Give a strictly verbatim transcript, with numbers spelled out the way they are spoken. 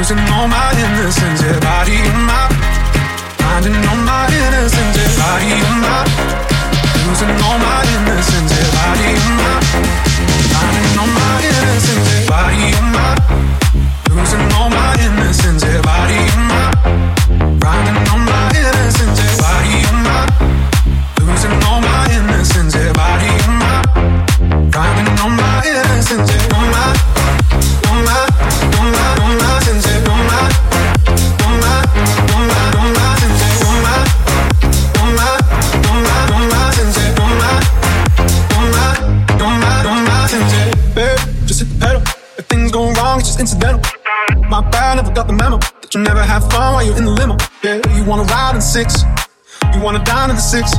losing all my innocence, yeah, body and mind. Finding all my innocence, yeah, body and mind. Losing all my innocence, yeah, body and mind. Finding all my innocence, yeah, body and mind. Losing all my innocence, yeah, body and mind. Finding all my innocence, yeah, body and mind. Losing all my innocence, yeah, body and mind. Finding all my innocence, yeah, all my, all my, all my, all my sins, yeah, all my, all my, all my, all my sins, yeah, all my, all my, all my, all my sins, yeah, all my, all my, all my, all my sins, yeah. Babe, just hit the pedal. If things go wrong, it's just incidental. My bad, never got the memo that you never have fun while you're in the limo. Yeah, you wanna ride in six, you wanna dine in the six.